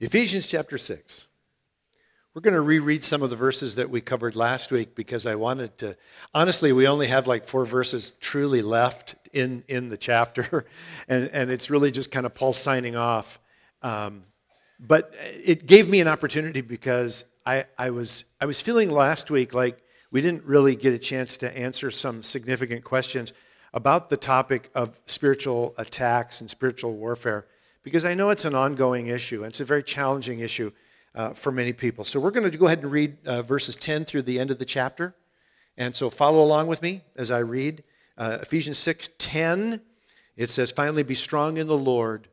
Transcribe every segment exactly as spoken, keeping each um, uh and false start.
Ephesians chapter six. We're going to reread some of the verses that we covered last week because I wanted to, honestly, we only have like four verses truly left in, in the chapter, and, and it's really just kind of Paul signing off. Um, but it gave me an opportunity because I, I was I was feeling last week like we didn't really get a chance to answer some significant questions about the topic of spiritual attacks and spiritual warfare, because I know it's an ongoing issue, and it's a very challenging issue uh, for many people. So we're going to go ahead and read uh, verses ten through the end of the chapter. And so follow along with me as I read. Uh, Ephesians six ten, it says, "Finally be strong in the Lord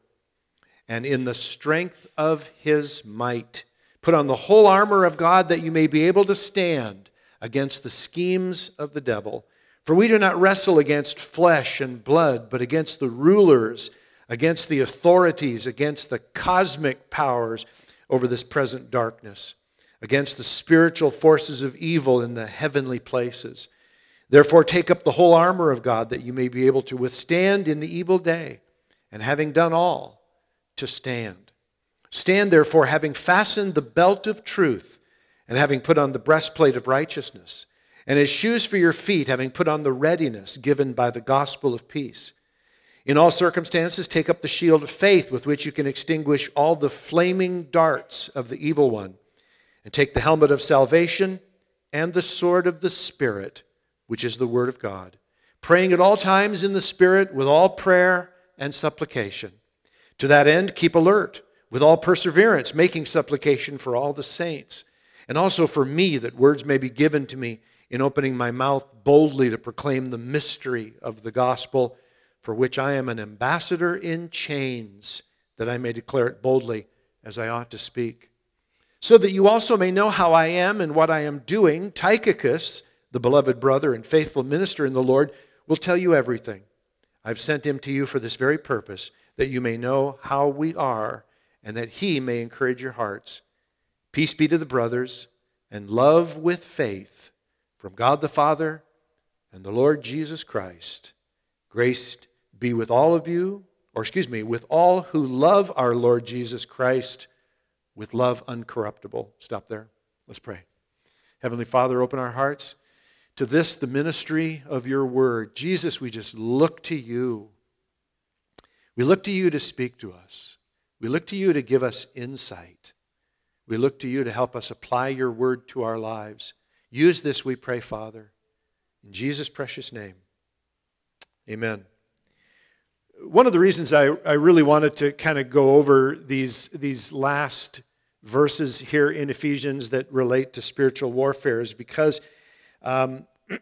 and in the strength of his might. Put on the whole armor of God that you may be able to stand against the schemes of the devil. For we do not wrestle against flesh and blood, but against the rulers, against the authorities, against the cosmic powers over this present darkness, against the spiritual forces of evil in the heavenly places. Therefore take up the whole armor of God that you may be able to withstand in the evil day, and having done all, to stand. Stand therefore, having fastened the belt of truth, and having put on the breastplate of righteousness, and as shoes for your feet, having put on the readiness given by the gospel of peace. In all circumstances, take up the shield of faith with which you can extinguish all the flaming darts of the evil one, and take the helmet of salvation and the sword of the Spirit, which is the word of God, praying at all times in the Spirit with all prayer and supplication. To that end, keep alert with all perseverance, making supplication for all the saints, and also for me, that words may be given to me in opening my mouth boldly to proclaim the mystery of the gospel, for which I am an ambassador in chains, that I may declare it boldly as I ought to speak. So that you also may know how I am and what I am doing, Tychicus, the beloved brother and faithful minister in the Lord, will tell you everything. I've sent him to you for this very purpose, that you may know how we are, and that he may encourage your hearts. Peace be to the brothers, and love with faith, from God the Father and the Lord Jesus Christ. Grace be with all of you, or excuse me, with all who love our Lord Jesus Christ with love uncorruptible." Stop there. Let's pray. Heavenly Father, open our hearts to this, the ministry of your word. Jesus, we just look to you. We look to you to speak to us. We look to you to give us insight. We look to you to help us apply your word to our lives. Use this, we pray, Father, in Jesus' precious name. Amen. One of the reasons I, I really wanted to kind of go over these, these last verses here in Ephesians that relate to spiritual warfare is because um,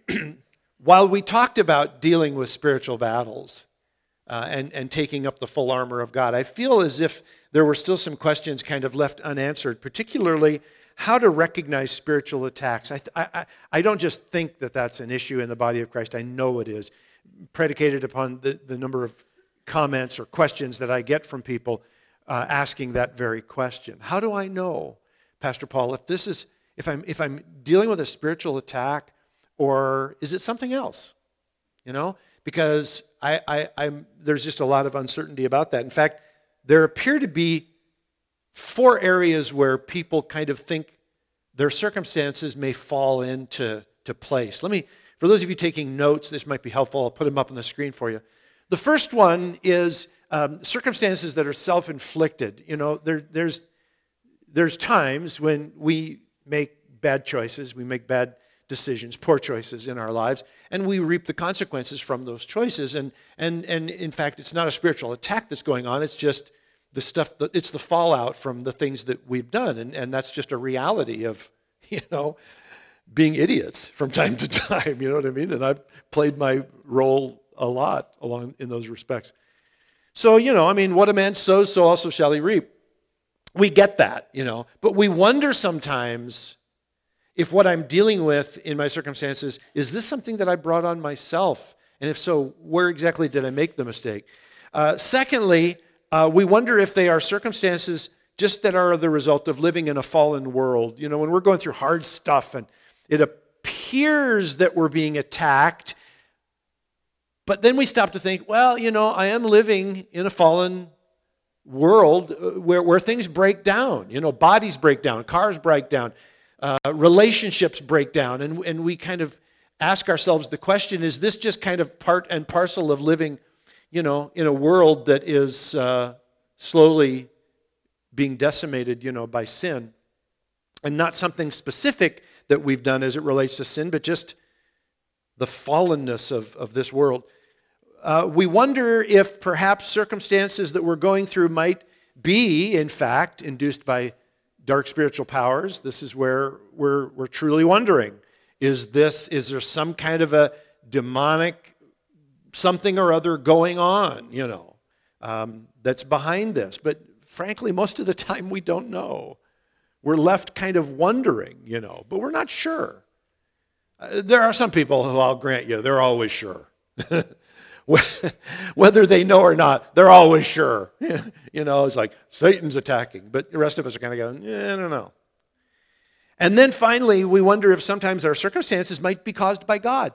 while we talked about dealing with spiritual battles uh, and, and taking up the full armor of God, I feel as if there were still some questions kind of left unanswered, particularly how to recognize spiritual attacks. I, I, I don't just think that that's an issue in the body of Christ. I know it is, predicated upon the, the number of comments or questions that I get from people uh, asking that very question. How do I know, Pastor Paul, if this is if I'm if I'm dealing with a spiritual attack, or is it something else? You know, because I, I I'm there's just a lot of uncertainty about that. In fact, there appear to be four areas where people kind of think their circumstances may fall into to place. Let me, for those of you taking notes, this might be helpful. I'll put them up on the screen for you. The first one is um, circumstances that are self-inflicted. You know, there, there's there's times when we make bad choices, we make bad decisions, poor choices in our lives, and we reap the consequences from those choices. And and and in fact, it's not a spiritual attack that's going on. It's just the stuff that it's the fallout from the things that we've done, and and that's just a reality of, you know, being idiots from time to time. You know what I mean? And I've played my role a lot along in those respects. So, you know, I mean, what a man sows, so also shall he reap. We get that, you know, but we wonder sometimes if what I'm dealing with in my circumstances, is this something that I brought on myself? And if so, where exactly did I make the mistake? Uh, secondly, uh, we wonder if they are circumstances just that are the result of living in a fallen world. You know, when we're going through hard stuff and it appears that we're being attacked, but then we stop to think, well, you know, I am living in a fallen world where, where things break down. You know, bodies break down, cars break down, uh, relationships break down. And, and we kind of ask ourselves the question, is this just kind of part and parcel of living, you know, in a world that is uh, slowly being decimated, you know, by sin? And not something specific that we've done as it relates to sin, but just the fallenness of, of this world. Uh, we wonder if perhaps circumstances that we're going through might be, in fact, induced by dark spiritual powers. This is where we're, we're truly wondering. Is this, is there some kind of a demonic something or other going on, you know, um, that's behind this? But frankly, most of the time we don't know. We're left kind of wondering, you know, but we're not sure. Uh, there are some people who, I'll grant you, they're always sure. Whether they know or not, they're always sure. You know, it's like Satan's attacking, but the rest of us are kind of going, yeah, I don't know. And then finally, we wonder if sometimes our circumstances might be caused by God.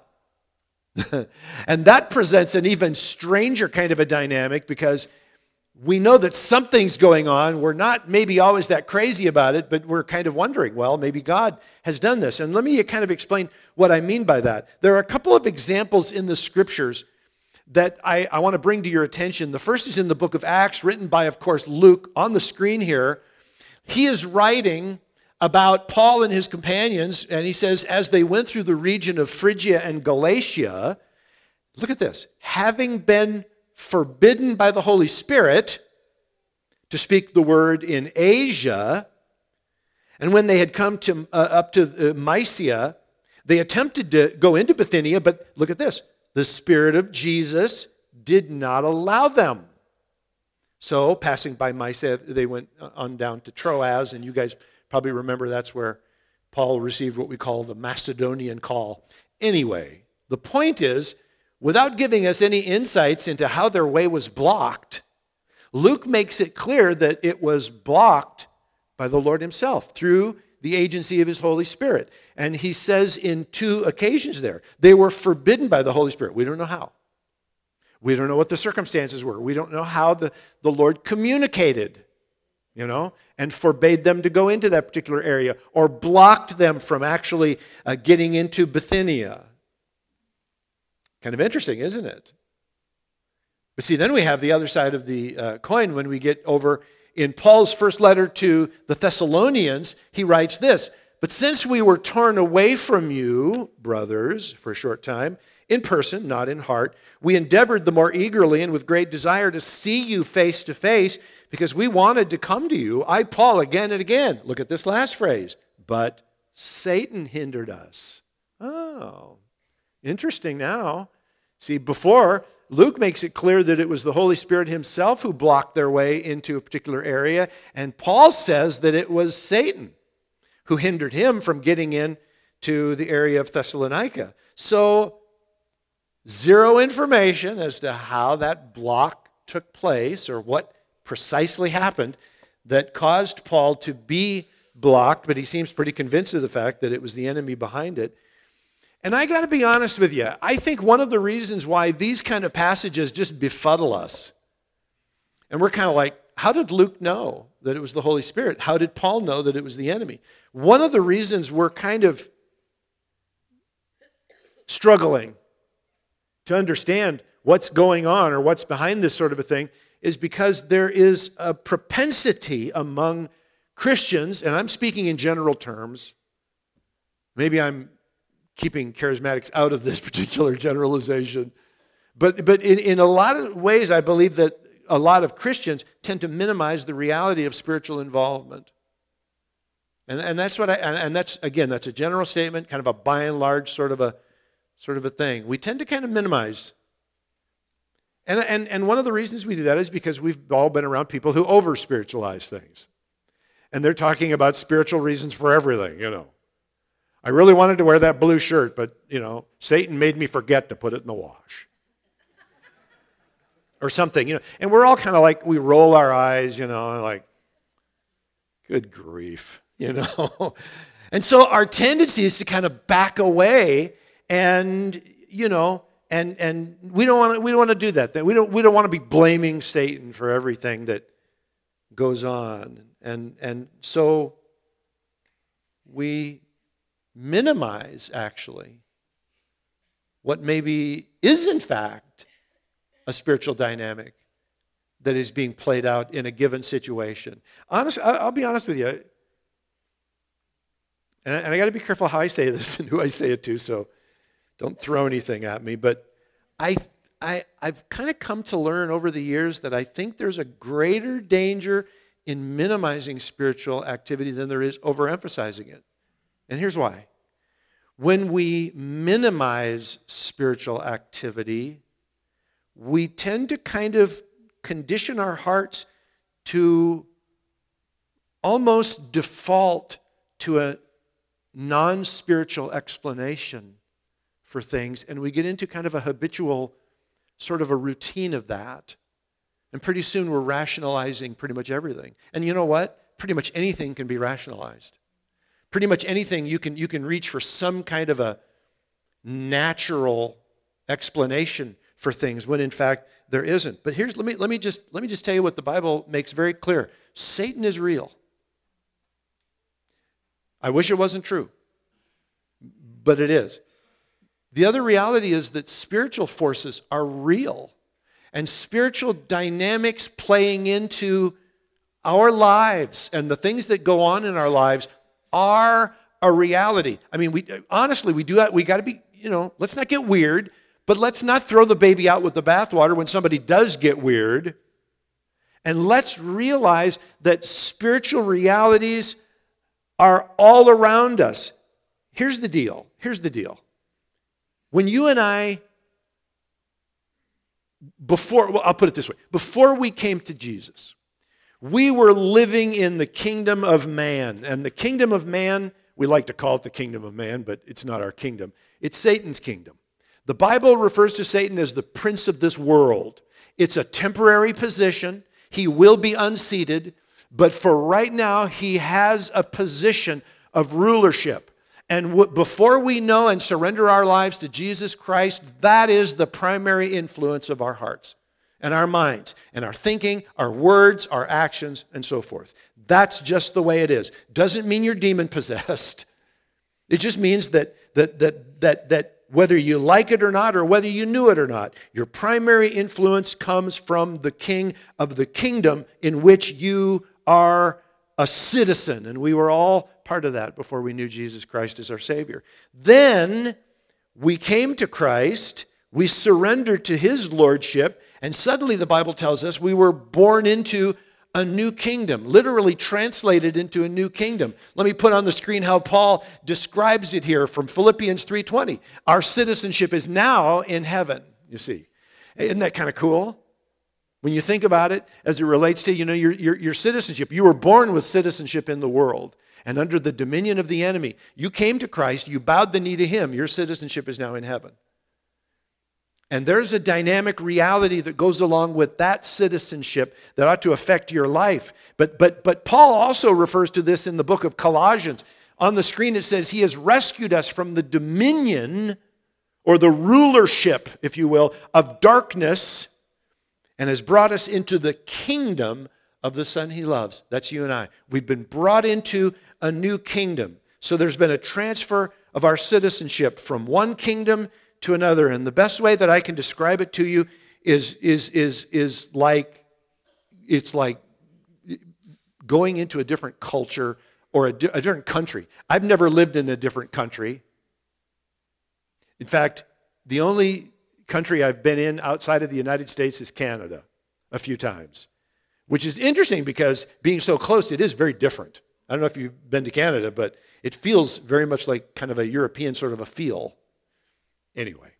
And that presents an even stranger kind of a dynamic, because we know that something's going on. We're not maybe always that crazy about it, but we're kind of wondering, well, maybe God has done this. And let me kind of explain what I mean by that. There are a couple of examples in the scriptures that I, I want to bring to your attention. The first is in the book of Acts, written by, of course, Luke. On the screen here, he is writing about Paul and his companions, and he says, as they went through the region of Phrygia and Galatia, look at this, having been forbidden by the Holy Spirit to speak the word in Asia, and when they had come to uh, up to uh, Mysia, they attempted to go into Bithynia, but look at this, the Spirit of Jesus did not allow them. So, passing by Mysia, they went on down to Troas, and you guys probably remember that's where Paul received what we call the Macedonian call. Anyway, the point is, without giving us any insights into how their way was blocked, Luke makes it clear that it was blocked by the Lord himself through the agency of his Holy Spirit. And he says in two occasions there, they were forbidden by the Holy Spirit. We don't know how. We don't know what the circumstances were. We don't know how the, the Lord communicated, you know, and forbade them to go into that particular area or blocked them from actually uh, getting into Bithynia. Kind of interesting, isn't it? But see, then we have the other side of the uh, coin when we get over in Paul's first letter to the Thessalonians. He writes this, but since we were torn away from you, brothers, for a short time, in person, not in heart, we endeavored the more eagerly and with great desire to see you face to face, because we wanted to come to you, I, Paul, again and again. Look at this last phrase, but Satan hindered us. Oh, interesting now. See, before, Luke makes it clear that it was the Holy Spirit himself who blocked their way into a particular area, and Paul says that it was Satan who hindered him from getting in to the area of Thessalonica. So, zero information as to how that block took place or what precisely happened that caused Paul to be blocked, but he seems pretty convinced of the fact that it was the enemy behind it. And I got to be honest with you, I think one of the reasons why these kind of passages just befuddle us, and we're kind of like, how did Luke know that it was the Holy Spirit? How did Paul know that it was the enemy? One of the reasons we're kind of struggling to understand what's going on or what's behind this sort of a thing is because there is a propensity among Christians, and I'm speaking in general terms, maybe I'm keeping charismatics out of this particular generalization, but, but in, in a lot of ways I believe that a lot of Christians tend to minimize the reality of spiritual involvement. And, and that's what I, and, and that's, again, that's a general statement, kind of a by and large sort of a sort of a thing. We tend to kind of minimize. And, and, and one of the reasons we do that is because we've all been around people who over-spiritualize things. And they're talking about spiritual reasons for everything, you know. I really wanted to wear that blue shirt, but, you know, Satan made me forget to put it in the wash. Or something, you know. And we're all kind of like, we roll our eyes, you know, like, good grief, you know. And so our tendency is to kind of back away and, you know, and and we don't want to we don't want to do that. We don't we don't want to be blaming Satan for everything that goes on. And, and so we minimize, actually, what maybe is in fact a spiritual dynamic that is being played out in a given situation. Honest, I'll be honest with you, and I, and I got to be careful how I say this and who I say it to, so don't throw anything at me, but I, I, I've kind of come to learn over the years that I think there's a greater danger in minimizing spiritual activity than there is overemphasizing it. And here's why. When we minimize spiritual activity, we tend to kind of condition our hearts to almost default to a non-spiritual explanation for things, and we get into kind of a habitual, sort of a routine of that. And pretty soon we're rationalizing pretty much everything. And you know what? Pretty much anything can be rationalized. Pretty much anything you can you can reach for some kind of a natural explanation for things when in fact there isn't. But here's let me let me just let me just tell you what the Bible makes very clear. Satan is real. I wish it wasn't true, but it is. The other reality is that spiritual forces are real, and spiritual dynamics playing into our lives and the things that go on in our lives are a reality. I mean, we honestly, we do that. We got to be, you know, let's not get weird, but let's not throw the baby out with the bathwater when somebody does get weird. And let's realize that spiritual realities are all around us. Here's the deal. Here's the deal. When you and I, before, well, I'll put it this way, before we came to Jesus, we were living in the kingdom of man. And the kingdom of man, we like to call it the kingdom of man, but it's not our kingdom. It's Satan's kingdom. The Bible refers to Satan as the prince of this world. It's a temporary position. He will be unseated. But for right now, he has a position of rulership. And w- before we know and surrender our lives to Jesus Christ, that is the primary influence of our hearts and our minds and our thinking, our words, our actions, and so forth. That's just the way it is. Doesn't mean you're demon-possessed. It just means that, that, that, that, that whether you like it or not, or whether you knew it or not, your primary influence comes from the king of the kingdom in which you are a citizen. And we were all part of that before we knew Jesus Christ as our Savior. Then we came to Christ, we surrendered to his lordship, and suddenly the Bible tells us we were born into a new kingdom, literally translated into a new kingdom. Let me put on the screen how Paul describes it here from Philippians three twenty. Our citizenship is now in heaven, you see. Isn't that kind of cool? When you think about it, as it relates to, you know, your, your, your citizenship. You were born with citizenship in the world and under the dominion of the enemy. You came to Christ, you bowed the knee to him. Your citizenship is now in heaven. And there's a dynamic reality that goes along with that citizenship that ought to affect your life. But, but, but Paul also refers to this in the book of Colossians. On the screen it says he has rescued us from the dominion or the rulership, if you will, of darkness and has brought us into the kingdom of the Son he loves. That's you and I. We've been brought into a new kingdom. So there's been a transfer of our citizenship from one kingdom to another. And the best way that I can describe it to you is, is, is, is like, it's like going into a different culture or a, di- a different country. I've never lived in a different country. In fact, the only country I've been in outside of the United States is Canada a few times, which is interesting because being so close, it is very different. I don't know if you've been to Canada, but it feels very much like kind of a European sort of a feel. Anyway,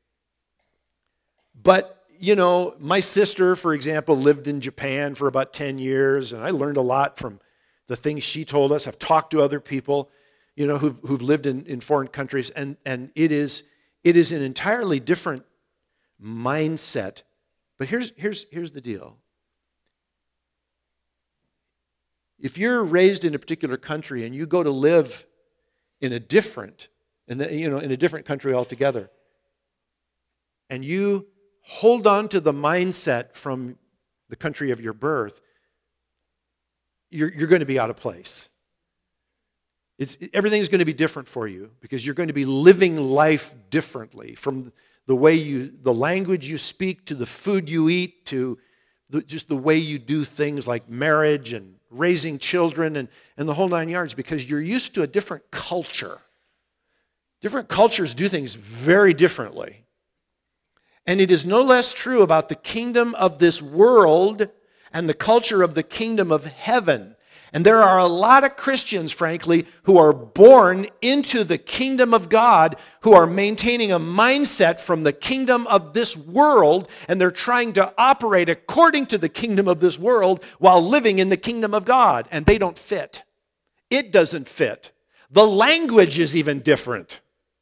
but, you know, my sister, for example, lived in Japan for about ten years, and I learned a lot from the things she told us. I've talked to other people, you know, who've, who've lived in, in foreign countries, and, and it is it is an entirely different mindset. But here's, here's, here's the deal. If you're raised in a particular country and you go to live in a different, in the, you know, in a different country altogether, and you hold on to the mindset from the country of your birth, you're, you're going to be out of place. It's, everything's going to be different for you because you're going to be living life differently, from the way you, the language you speak, to the food you eat, to the, just the way you do things like marriage and raising children and, and the whole nine yards, because you're used to a different culture. Different cultures do things very differently. And it is no less true about the kingdom of this world and the culture of the kingdom of heaven. And there are a lot of Christians, frankly, who are born into the kingdom of God, who are maintaining a mindset from the kingdom of this world, and they're trying to operate according to the kingdom of this world while living in the kingdom of God, and they don't fit. It doesn't fit. The language is even different.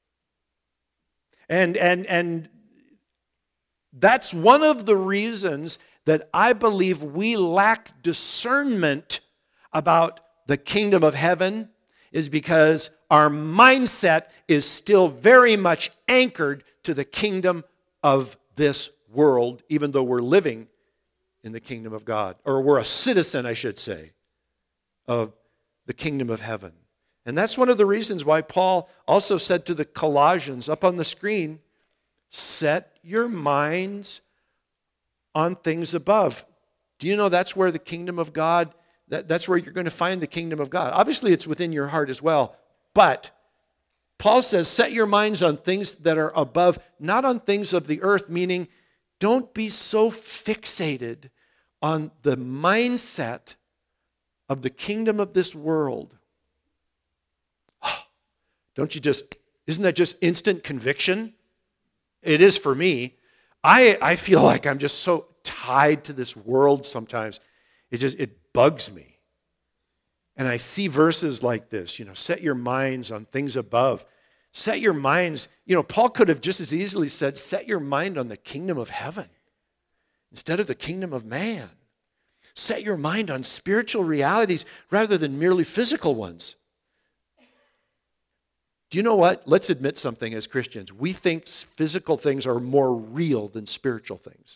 And, and, and that's one of the reasons that I believe we lack discernment about the kingdom of heaven, is because our mindset is still very much anchored to the kingdom of this world, even though we're living in the kingdom of God. Or we're a citizen, I should say, of the kingdom of heaven. And that's one of the reasons why Paul also said to the Colossians up on the screen, set your minds on things above. Do you know that's where the kingdom of God, that, that's where you're going to find the kingdom of God. Obviously, it's within your heart as well. But Paul says, set your minds on things that are above, not on things of the earth, meaning don't be so fixated on the mindset of the kingdom of this world. Don't you just, isn't that just instant conviction? It is for me. I, I feel like I'm just so tied to this world sometimes. It just, it bugs me. And I see verses like this, you know, set your minds on things above. Set your minds, you know, Paul could have just as easily said, set your mind on the kingdom of heaven instead of the kingdom of man. Set your mind on spiritual realities rather than merely physical ones. Do you know what? Let's admit something as Christians. We think physical things are more real than spiritual things.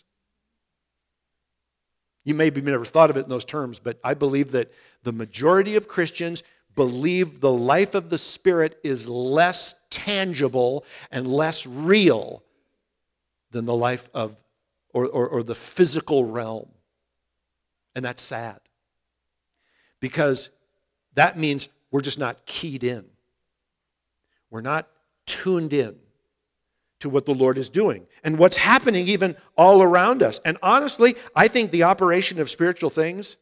You maybe never thought of it in those terms, but I believe that the majority of Christians believe the life of the Spirit is less tangible and less real than the life of, or, or, or the physical realm. And that's sad. Because that means we're just not keyed in. We're not tuned in to what the Lord is doing and what's happening even all around us. And honestly, I think the operation of spiritual things,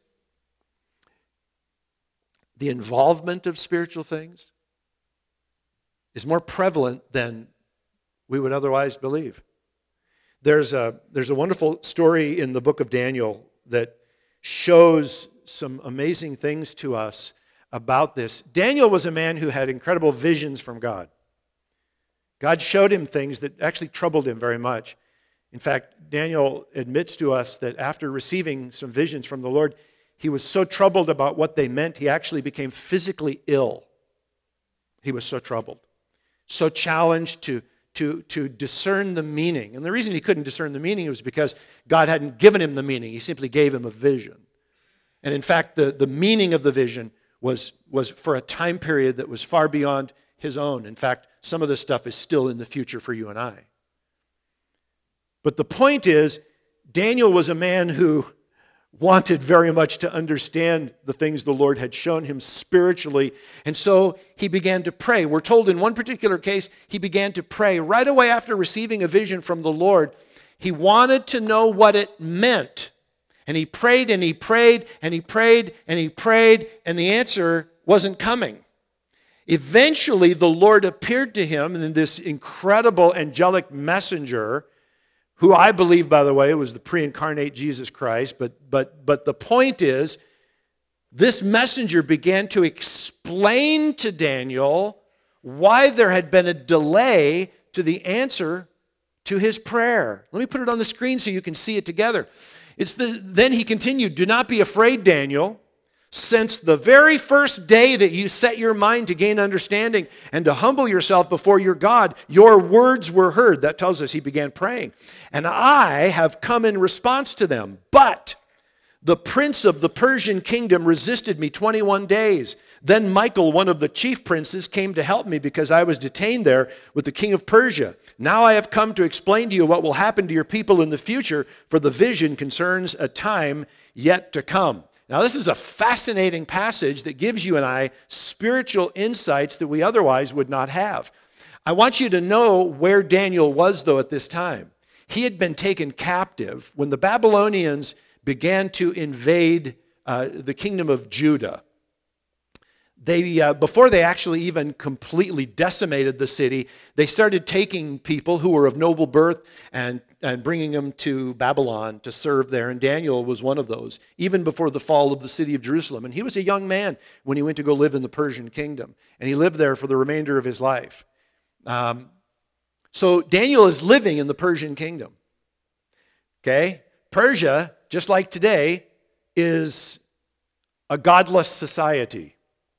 the involvement of spiritual things, is more prevalent than we would otherwise believe. There's a, there's a wonderful story in the book of Daniel that shows some amazing things to us about this. Daniel was a man who had incredible visions from God. God showed him things that actually troubled him very much. In fact, Daniel admits to us that after receiving some visions from the Lord, he was so troubled about what they meant, he actually became physically ill. He was so troubled, so challenged to, to, to discern the meaning. And the reason he couldn't discern the meaning was because God hadn't given him the meaning. He simply gave him a vision. And in fact, the, the meaning of the vision was, was for a time period that was far beyond his own. In fact, some of this stuff is still in the future for you and I. But the point is, Daniel was a man who wanted very much to understand the things the Lord had shown him spiritually. And so he began to pray. We're told in one particular case, he began to pray right away after receiving a vision from the Lord. He wanted to know what it meant. And he prayed and he prayed and he prayed and he prayed, and the answer wasn't coming. Eventually, the Lord appeared to him in this incredible angelic messenger, who I believe, by the way, was the pre-incarnate Jesus Christ. But, but, but the point is, this messenger began to explain to Daniel why there had been a delay to the answer to his prayer. Let me put it on the screen so you can see it together. It's the, then he continued, do not be afraid, Daniel. Since the very first day that you set your mind to gain understanding and to humble yourself before your God, your words were heard. That tells us he began praying. And I have come in response to them. But The prince of the Persian kingdom resisted me twenty-one days. Then Michael, one of the chief princes, came to help me because I was detained there with the king of Persia. Now I have come to explain to you what will happen to your people in the future, for the vision concerns a time yet to come. Now this is a fascinating passage that gives you and I spiritual insights that we otherwise would not have. I want you to know where Daniel was, though, at this time. He had been taken captive when the Babylonians began to invade uh, the kingdom of Judah. They, uh, before they actually even completely decimated the city, they started taking people who were of noble birth and, and bringing them to Babylon to serve there. And Daniel was one of those, even before the fall of the city of Jerusalem. And he was a young man when he went to go live in the Persian kingdom. And he lived there for the remainder of his life. Um, so Daniel is living in the Persian kingdom. Okay? Persia, just like today, is a godless society.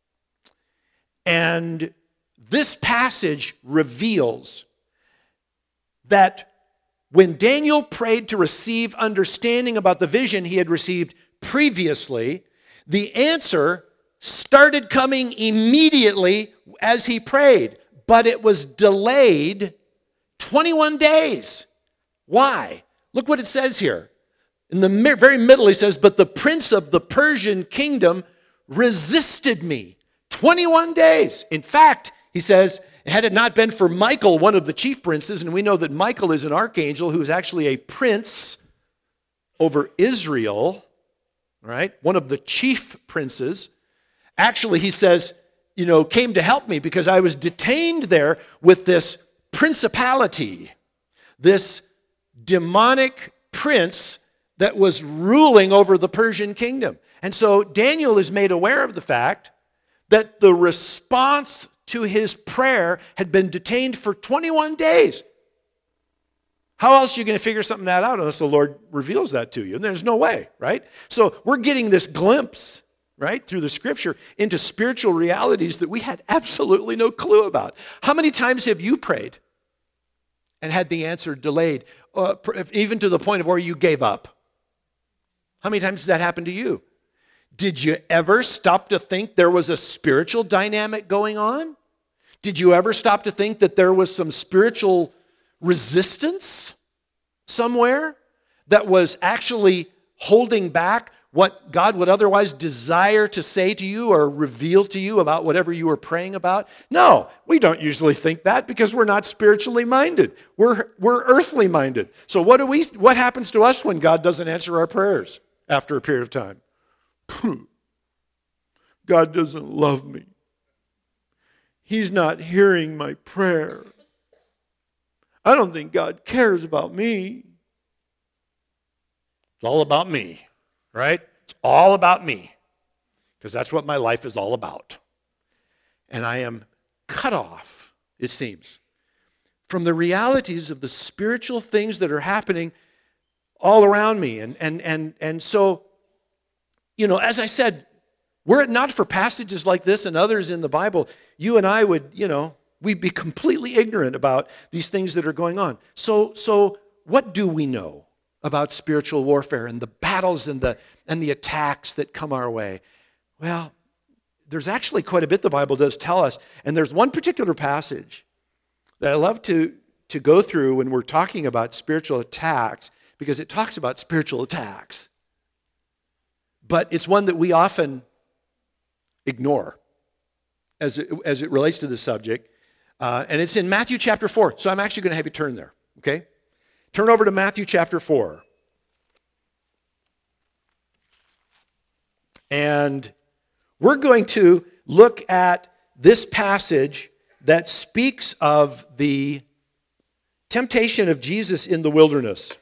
And this passage reveals that when Daniel prayed to receive understanding about the vision he had received previously, the answer started coming immediately as he prayed, but it was delayed twenty-one days. Why? Look what it says here. In the very middle, he says, but the prince of the Persian kingdom resisted me. twenty-one days. In fact, he says, had it not been for Michael, one of the chief princes, and we know that Michael is an archangel who is actually a prince over Israel, right? One of the chief princes. Actually, he says, you know, came to help me because I was detained there with this principality, this demonic prince that was ruling over the Persian kingdom. And so Daniel is made aware of the fact that the response to his prayer had been detained for twenty-one days. How else are you going to figure something that out unless the Lord reveals that to you? And there's no way, right? So we're getting this glimpse, right, through the scripture into spiritual realities that we had absolutely no clue about. How many times have you prayed and had the answer delayed, uh, even to the point of where you gave up? How many times has that happened to you? Did you ever stop to think there was a spiritual dynamic going on? Did you ever stop to think that there was some spiritual resistance somewhere that was actually holding back what God would otherwise desire to say to you or reveal to you about whatever you were praying about? No, we don't usually think that because we're not spiritually minded. We're, we're earthly minded. So what do we? What happens to us when God doesn't answer our prayers after a period of time? God doesn't love me. He's not hearing my prayer. I don't think God cares about me. It's all about me, right? It's all about me because that's what my life is all about. And I am cut off, it seems, from the realities of the spiritual things that are happening all around me. And, and, and, and so, you know, as I said, were it not for passages like this and others in the Bible, you and I would, you know, we'd be completely ignorant about these things that are going on. So, so what do we know about spiritual warfare and the battles and the and the attacks that come our way? Well, there's actually quite a bit the Bible does tell us. And there's one particular passage that I love to, to go through when we're talking about spiritual attacks, because it talks about spiritual attacks. But it's one that we often ignore as it, as it relates to the subject. Uh, and it's in Matthew chapter four. So I'm actually going to have you turn there, okay? Turn over to Matthew chapter four. And we're going to look at this passage that speaks of the temptation of Jesus in the wilderness.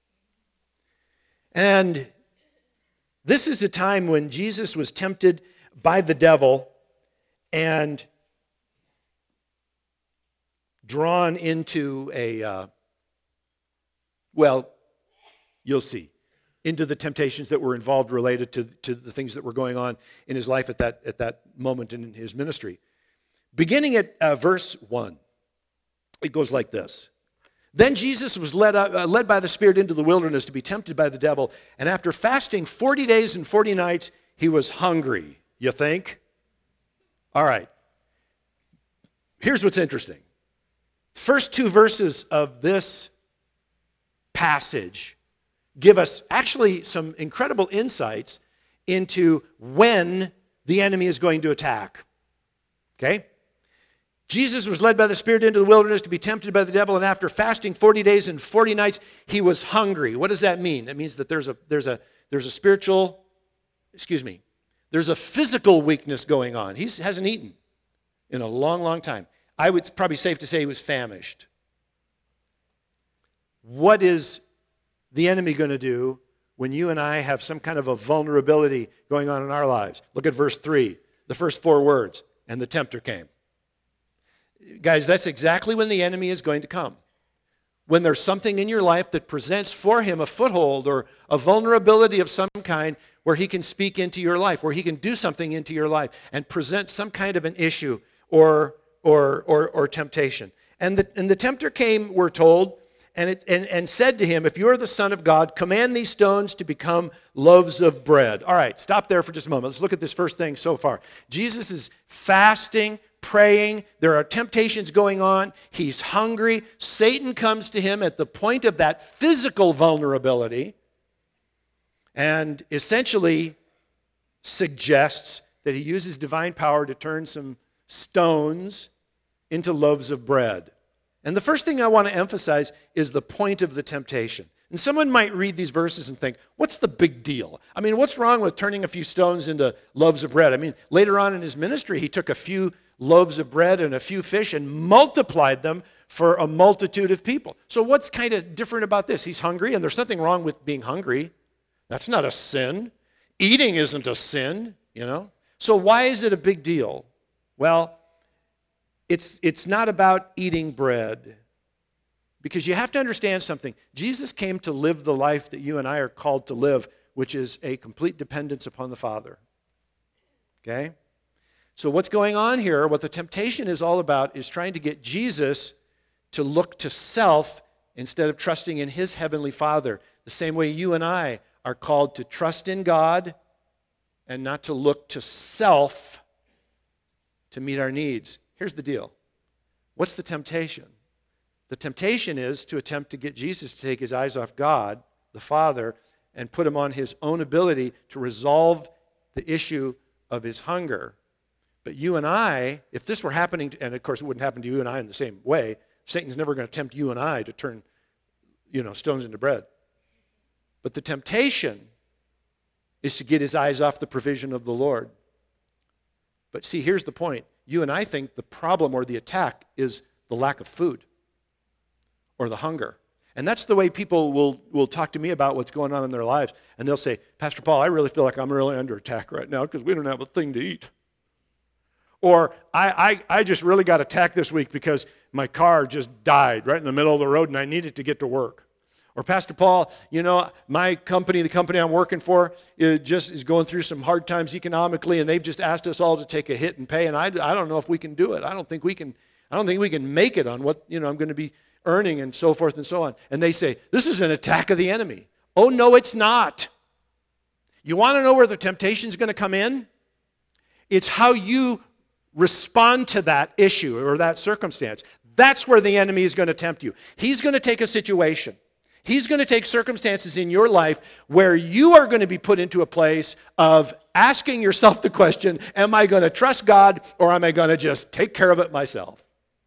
And this is a time when Jesus was tempted by the devil and drawn into a, uh, well, you'll see, into the temptations that were involved related to, to the things that were going on in his life at that, at that moment in his ministry. Beginning at uh, verse one, it goes like this. Then Jesus was led, uh, led by the Spirit into the wilderness to be tempted by the devil. And after fasting forty days and forty nights, he was hungry. You think? All right. Here's what's interesting. First two verses of this passage give us actually some incredible insights into when the enemy is going to attack. Okay? Jesus was led by the Spirit into the wilderness to be tempted by the devil, and after fasting forty days and forty nights, he was hungry. What does that mean? That means that there's a there's a there's a spiritual, excuse me, there's a physical weakness going on. He hasn't eaten in a long, long time. I would it's probably safe to say he was famished. What is the enemy going to do when you and I have some kind of a vulnerability going on in our lives? Look at verse three, the first four words, and the tempter came. Guys, that's exactly when the enemy is going to come. When there's something in your life that presents for him a foothold or a vulnerability of some kind where he can speak into your life, where he can do something into your life and present some kind of an issue or or or, or temptation. And the, and the tempter came, we're told, and, it, and, and said to him, if you are the Son of God, command these stones to become loaves of bread. All right, stop there for just a moment. Let's look at this first thing so far. Jesus is fasting, praying. There are temptations going on. He's hungry. Satan comes to him at the point of that physical vulnerability and essentially suggests that he uses divine power to turn some stones into loaves of bread. And the first thing I want to emphasize is the point of the temptation. And someone might read these verses and think, what's the big deal? I mean, what's wrong with turning a few stones into loaves of bread? I mean, later on in his ministry, he took a few loaves of bread and a few fish and multiplied them for a multitude of people. So what's kind of different about this? He's hungry, and there's nothing wrong with being hungry. That's not a sin. Eating isn't a sin, you know? So why is it a big deal? Well, it's, it's not about eating bread. Because you have to understand something. Jesus came to live the life that you and I are called to live, which is a complete dependence upon the Father. Okay? So what's going on here, what the temptation is all about, is trying to get Jesus to look to self instead of trusting in his heavenly Father. The same way you and I are called to trust in God and not to look to self to meet our needs. Here's the deal. What's the temptation? The temptation is to attempt to get Jesus to take his eyes off God, the Father, and put him on his own ability to resolve the issue of his hunger. But you and I, if this were happening, to, and of course it wouldn't happen to you and I in the same way, Satan's never going to tempt you and I to turn, you know, stones into bread. But the temptation is to get his eyes off the provision of the Lord. But see, here's the point. You and I think the problem or the attack is the lack of food or the hunger. And that's the way people will, will talk to me about what's going on in their lives. And they'll say, Pastor Paul, I really feel like I'm really under attack right now because we don't have a thing to eat. Or I, I, I just really got attacked this week because my car just died right in the middle of the road and I needed to get to work. Or Pastor Paul, you know, my company, the company I'm working for, it just is going through some hard times economically, and they've just asked us all to take a hit and pay, and I, I don't know if we can do it. I don't think we can. I don't think we can make it on what you know I'm going to be earning and so forth and so on. And they say this is an attack of the enemy. Oh no, it's not. You want to know where the temptation is going to come in? It's how you respond to that issue or that circumstance. That's where the enemy is going to tempt you. He's going to take a situation. He's going to take circumstances in your life where you are going to be put into a place of asking yourself the question, am I going to trust God or am I going to just take care of it myself?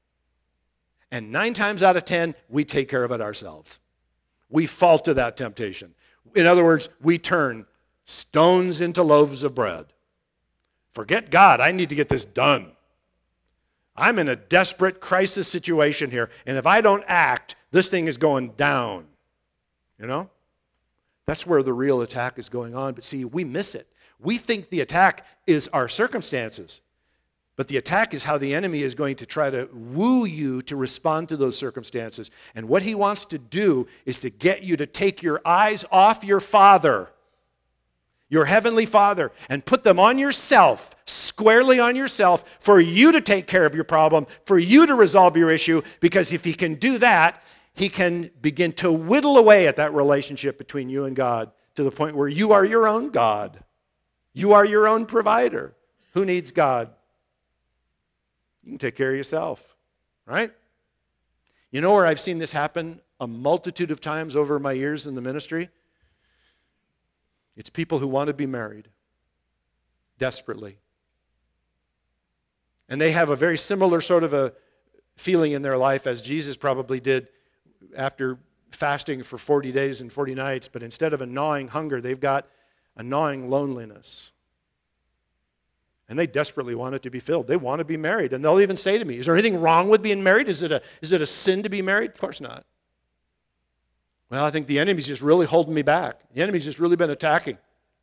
And nine times out of ten, we take care of it ourselves. We fall to that temptation. In other words, we turn stones into loaves of bread. Forget God, I need to get this done. I'm in a desperate crisis situation here, and if I don't act, this thing is going down. You know? That's where the real attack is going on. But see, we miss it. We think the attack is our circumstances. But the attack is how the enemy is going to try to woo you to respond to those circumstances. And what he wants to do is to get you to take your eyes off your Father, your heavenly Father, and put them on yourself, squarely on yourself, for you to take care of your problem, for you to resolve your issue. Because if he can do that, he can begin to whittle away at that relationship between you and God to the point where you are your own God. You are your own provider. Who needs God? You can take care of yourself, right? You know where I've seen this happen a multitude of times over my years in the ministry? It's people who want to be married desperately. And they have a very similar sort of a feeling in their life as Jesus probably did after fasting for forty days and forty nights, but instead of a gnawing hunger, they've got a gnawing loneliness. And they desperately want it to be filled. They want to be married. And they'll even say to me, is there anything wrong with being married? Is it a, is it a sin to be married? Of course not. Well, I think the enemy's just really holding me back. The enemy's just really been attacking.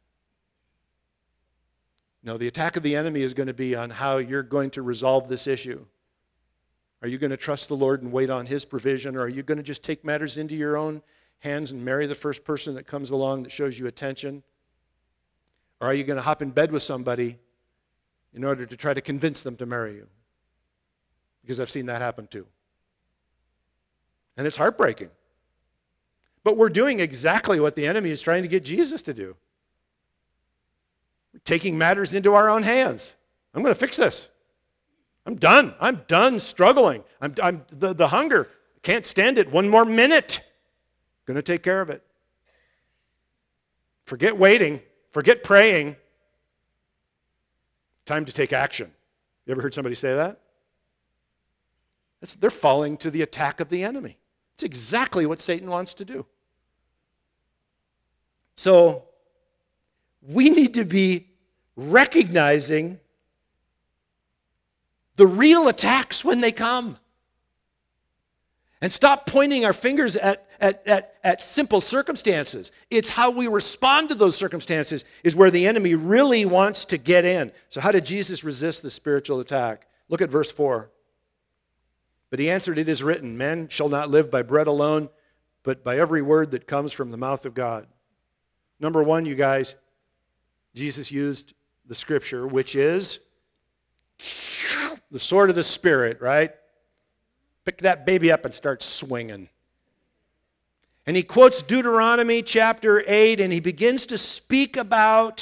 No, the attack of the enemy is going to be on how you're going to resolve this issue. Are you going to trust the Lord and wait on His provision, or are you going to just take matters into your own hands and marry the first person that comes along that shows you attention? Or are you going to hop in bed with somebody in order to try to convince them to marry you? Because I've seen that happen too. And it's heartbreaking. But we're doing exactly what the enemy is trying to get Jesus to do. We're taking matters into our own hands. I'm going to fix this. I'm done. I'm done struggling. I'm, I'm the, the hunger. I can't stand it one more minute. I'm going to take care of it. Forget waiting. Forget praying. Time to take action. You ever heard somebody say that? It's, they're falling to the attack of the enemy. It's exactly what Satan wants to do. So, we need to be recognizing the real attacks when they come. And stop pointing our fingers at, at, at, at simple circumstances. It's how we respond to those circumstances is where the enemy really wants to get in. So how did Jesus resist the spiritual attack? Look at verse four. But he answered, it is written, man shall not live by bread alone, but by every word that comes from the mouth of God. Number one, you guys, Jesus used the scripture, which is the sword of the Spirit, right? Pick that baby up and start swinging. And he quotes Deuteronomy chapter eight, and he begins to speak about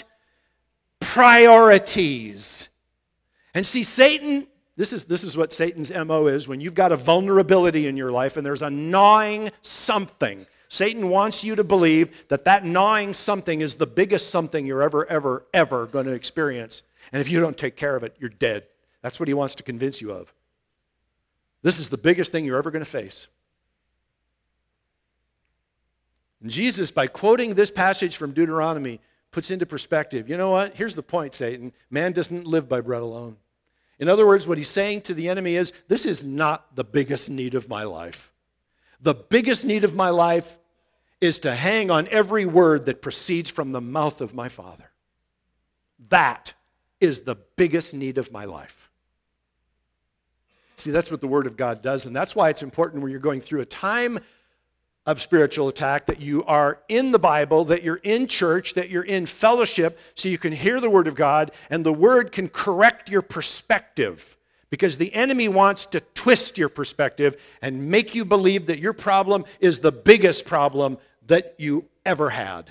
priorities. And see, Satan, this is, this is what Satan's M O is. When you've got a vulnerability in your life and there's a gnawing something, Satan wants you to believe that that gnawing something is the biggest something you're ever, ever, ever going to experience. And if you don't take care of it, you're dead. That's what he wants to convince you of. This is the biggest thing you're ever going to face. And Jesus, by quoting this passage from Deuteronomy, puts into perspective, you know what? Here's the point, Satan. Man doesn't live by bread alone. In other words, what he's saying to the enemy is, this is not the biggest need of my life. The biggest need of my life is to hang on every word that proceeds from the mouth of my Father. That is the biggest need of my life. See, that's what the Word of God does, and that's why it's important when you're going through a time of spiritual attack that you are in the Bible, that you're in church, that you're in fellowship, so you can hear the Word of God, and the Word can correct your perspective, because the enemy wants to twist your perspective and make you believe that your problem is the biggest problem that you ever had.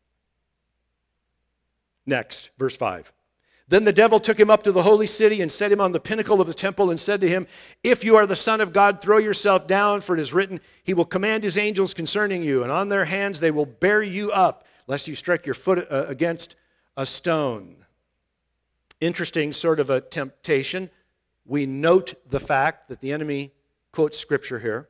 Next, verse five. Then the devil took him up to the holy city and set him on the pinnacle of the temple and said to him, if you are the Son of God, throw yourself down, for it is written, he will command his angels concerning you, and on their hands they will bear you up, lest you strike your foot uh, against a stone. Interesting sort of a temptation. We note the fact that the enemy quotes scripture here.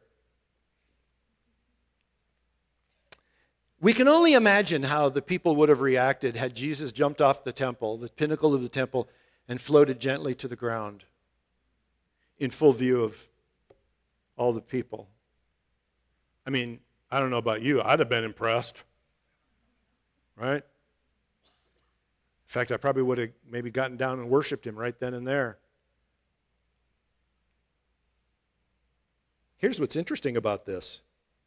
We can only imagine how the people would have reacted had Jesus jumped off the temple, the pinnacle of the temple, and floated gently to the ground in full view of all the people. I mean, I don't know about you. I'd have been impressed, right? In fact, I probably would have maybe gotten down and worshiped him right then and there. Here's what's interesting about this.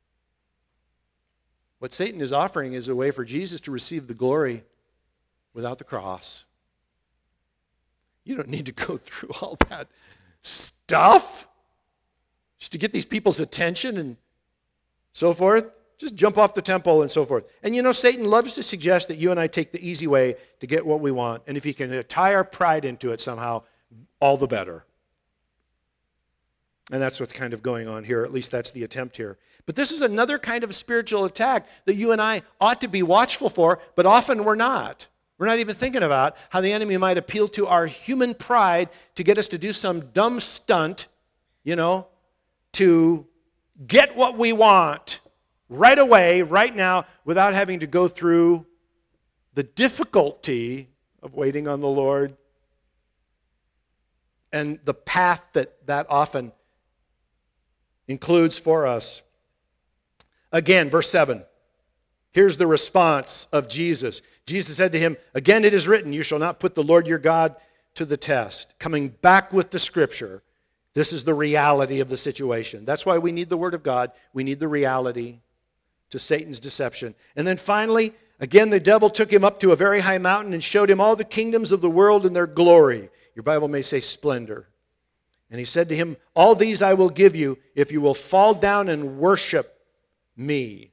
What Satan is offering is a way for Jesus to receive the glory without the cross. You don't need to go through all that stuff just to get these people's attention and so forth. Just jump off the temple and so forth. And you know, Satan loves to suggest that you and I take the easy way to get what we want. And if he can tie our pride into it somehow, all the better. And that's what's kind of going on here. At least that's the attempt here. But this is another kind of spiritual attack that you and I ought to be watchful for, but often we're not. We're not even thinking about how the enemy might appeal to our human pride to get us to do some dumb stunt, you know, to get what we want right away, right now, without having to go through the difficulty of waiting on the Lord and the path that that often includes for us. Again, verse seven. Here's the response of Jesus. Jesus said to him, "Again it is written, you shall not put the Lord your God to the test." Coming back with the scripture, this is the reality of the situation. That's why we need the Word of God. We need the reality to Satan's deception. And then finally, again, the devil took him up to a very high mountain and showed him all the kingdoms of the world and their glory. Your Bible may say splendor. And he said to him, "All these I will give you if you will fall down and worship me."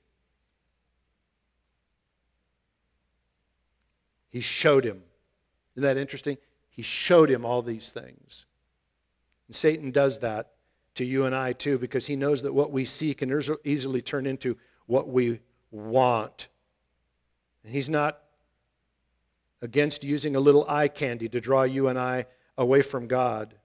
He showed him. Isn't that interesting? He showed him all these things. And Satan does that to you and I too, because he knows that what we see can easily turn into what we want. And he's not against using a little eye candy to draw you and I away from God.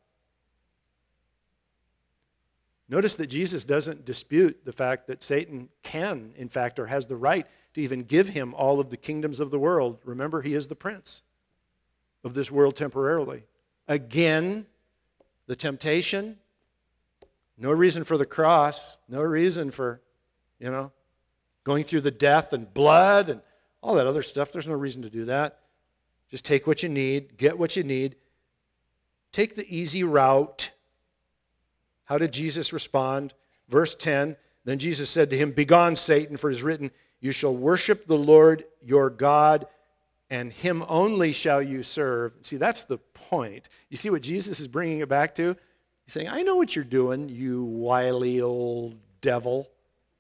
Notice that Jesus doesn't dispute the fact that Satan can, in fact, or has the right to even give him all of the kingdoms of the world. Remember, he is the prince of this world temporarily. Again, the temptation, no reason for the cross, no reason for, you know, going through the death and blood and all that other stuff. There's no reason to do that. Just take what you need, get what you need. Take the easy route. How did Jesus respond? Verse ten, then Jesus said to him, "Begone, Satan, for it is written, you shall worship the Lord your God, and him only shall you serve." See, that's the point. You see what Jesus is bringing it back to? He's saying, I know what you're doing, you wily old devil.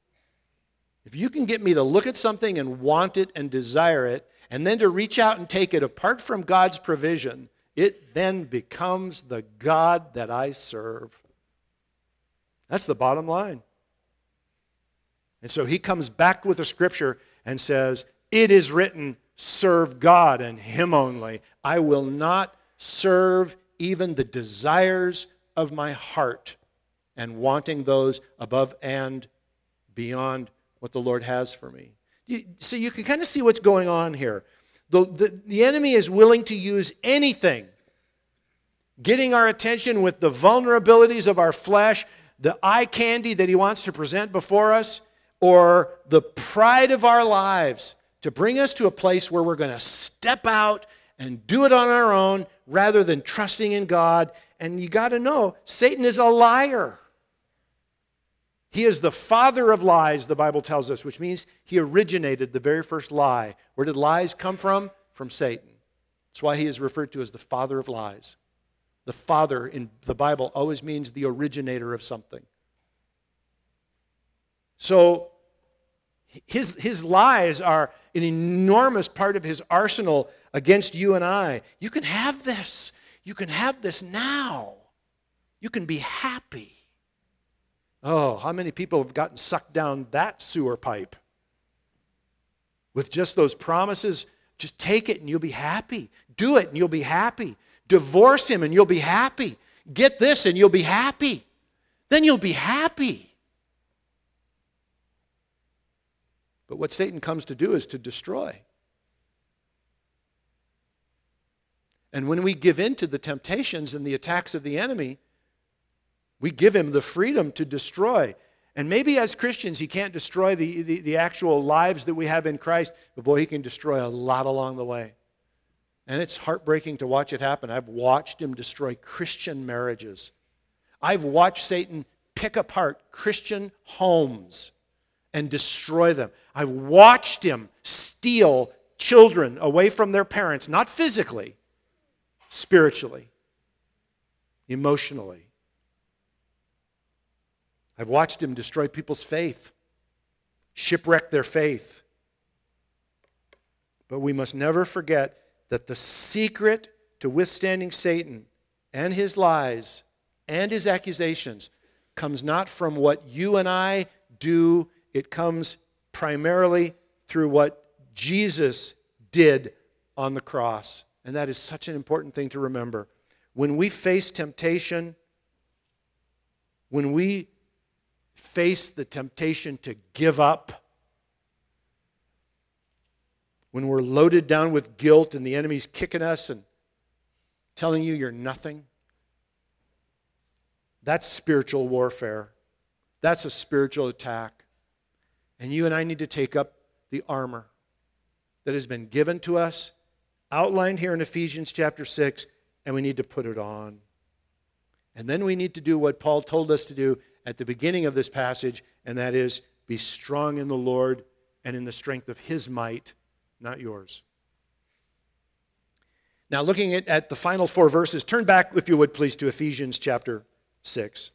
If you can get me to look at something and want it and desire it, and then to reach out and take it apart from God's provision, it then becomes the God that I serve. That's the bottom line. And so he comes back with a scripture and says, it is written, serve God and him only. I will not serve even the desires of my heart and wanting those above and beyond what the Lord has for me. So you can kind of see what's going on here. The, the, the enemy is willing to use anything, getting our attention with the vulnerabilities of our flesh, the eye candy that he wants to present before us, or the pride of our lives to bring us to a place where we're going to step out and do it on our own rather than trusting in God. And you got to know, Satan is a liar. He is the father of lies, the Bible tells us, which means he originated the very first lie. Where did lies come from? From Satan. That's why he is referred to as the father of lies. The father in the Bible always means the originator of something. So his, his lies are an enormous part of his arsenal against you and I. You can have this. You can have this now. You can be happy. Oh, how many people have gotten sucked down that sewer pipe? With just those promises, just take it and you'll be happy. Do it and you'll be happy. Divorce him and you'll be happy. Get this and you'll be happy. Then you'll be happy. But what Satan comes to do is to destroy. And when we give in to the temptations and the attacks of the enemy, we give him the freedom to destroy. And maybe as Christians, he can't destroy the, the, the actual lives that we have in Christ, but boy, he can destroy a lot along the way. And it's heartbreaking to watch it happen. I've watched him destroy Christian marriages. I've watched Satan pick apart Christian homes and destroy them. I've watched him steal children away from their parents, not physically, spiritually, emotionally. I've watched him destroy people's faith. shipwreck their faith. But we must never forget that the secret to withstanding Satan and his lies and his accusations comes not from what you and I do. It comes primarily through what Jesus did on the cross. And that is such an important thing to remember. When we face temptation, when we face the temptation to give up, when we're loaded down with guilt and the enemy's kicking us and telling you you're nothing, that's spiritual warfare. That's a spiritual attack. And you and I need to take up the armor that has been given to us, outlined here in Ephesians chapter six, and we need to put it on. And then we need to do what Paul told us to do at the beginning of this passage, and that is be strong in the Lord and in the strength of His might, not yours. Now, looking at, at the final four verses, turn back, if you would please, to Ephesians chapter six.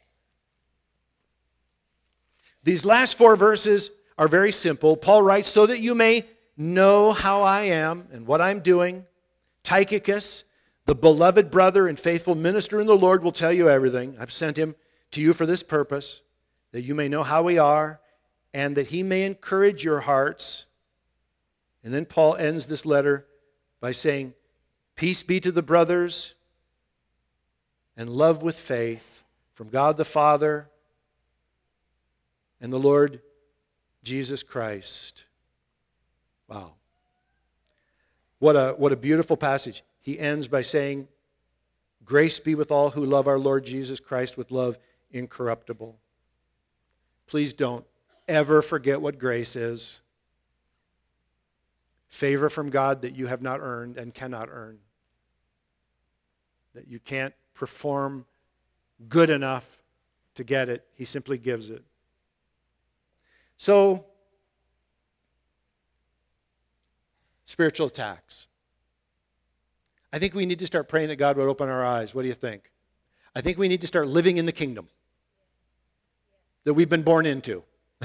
These last four verses are very simple. Paul writes, so that you may know how I am and what I'm doing. Tychicus, the beloved brother and faithful minister in the Lord, will tell you everything. I've sent him to you for this purpose, that you may know how we are and that he may encourage your hearts. And then Paul ends this letter by saying, peace be to the brothers and love with faith from God the Father and the Lord Jesus Christ. Wow. What a, what a beautiful passage. He ends by saying, grace be with all who love our Lord Jesus Christ with love incorruptible. Please don't ever forget what grace is. Favor from God that you have not earned and cannot earn. That you can't perform good enough to get it. He simply gives it. So, spiritual attacks. I think we need to start praying that God would open our eyes. What do you think? I think we need to start living in the kingdom that we've been born into.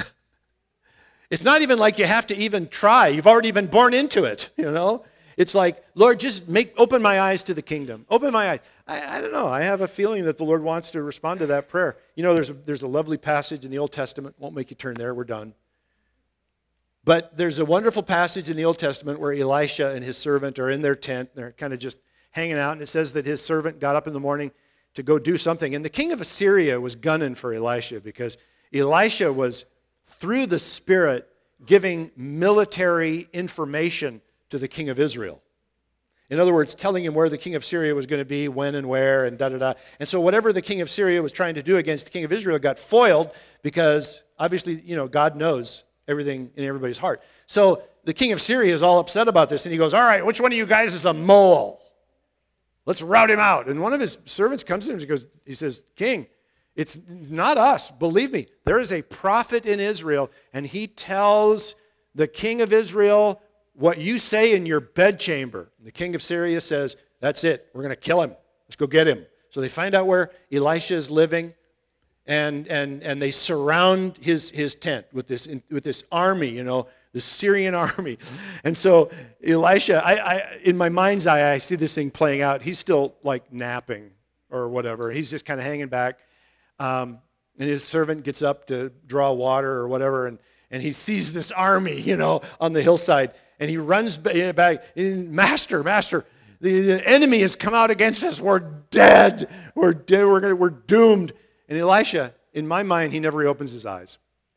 It's not even like you have to even try. You've already been born into it, you know? It's like, Lord, just make open my eyes to the kingdom. Open my eyes. I, I don't know. I have a feeling that the Lord wants to respond to that prayer. You know, there's a, there's a lovely passage in the Old Testament. Won't make you turn there. We're done. But there's a wonderful passage in the Old Testament where Elisha and his servant are in their tent. They're kind of just hanging out. And it says that his servant got up in the morning to go do something. And the king of Assyria was gunning for Elisha because Elisha was, through the Spirit, giving military information to the king of Israel. In other words, telling him where the king of Syria was going to be, when and where, and da-da-da. And so whatever the king of Syria was trying to do against the king of Israel got foiled because, obviously, you know, God knows everything in everybody's heart. So the king of Syria is all upset about this, and he goes, all right, which one of you guys is a mole? Let's rout him out. And one of his servants comes to him and he goes, he says, King, it's not us. Believe me, there is a prophet in Israel, and he tells the king of Israel what you say in your bedchamber. And the king of Syria says, that's it. We're going to kill him. Let's go get him. So they find out where Elisha is living, and and and they surround his his tent with this with this army, you know, the Syrian army. And so Elisha, I, I in my mind's eye, I see this thing playing out. He's still like napping or whatever. He's just kind of hanging back. Um, and his servant gets up to draw water or whatever, and, and he sees this army, you know, on the hillside. And he runs back, Master, Master, the, the enemy has come out against us. We're dead. We're dead. We're, gonna, we're doomed. And Elisha, in my mind, he never opens his eyes.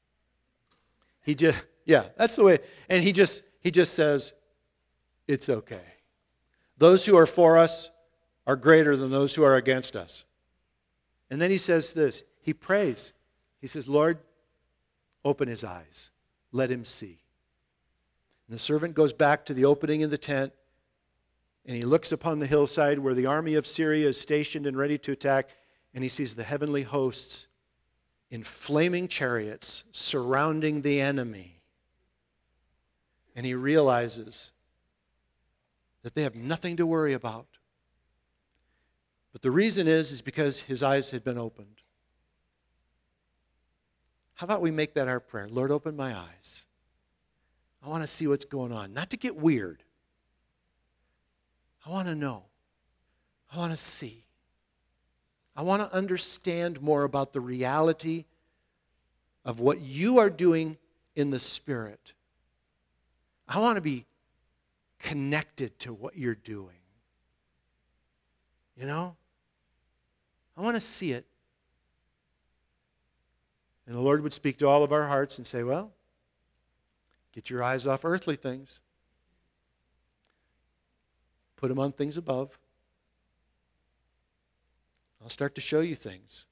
He just, yeah, that's the way. And he just, he just says, it's okay. Those who are for us are greater than those who are against us. And then he says this. He prays. He says, Lord, open his eyes. Let him see. And the servant goes back to the opening in the tent, and he looks upon the hillside where the army of Syria is stationed and ready to attack, and he sees the heavenly hosts in flaming chariots surrounding the enemy. And he realizes that they have nothing to worry about. But the reason is, is because his eyes had been opened. How about we make that our prayer? Lord, open my eyes. I want to see what's going on. Not to get weird. I want to know. I want to see. I want to understand more about the reality of what you are doing in the Spirit. I want to be connected to what you're doing. You know? I want to see it. And the Lord would speak to all of our hearts and say, well, get your eyes off earthly things. Put them on things above. I'll start to show you things.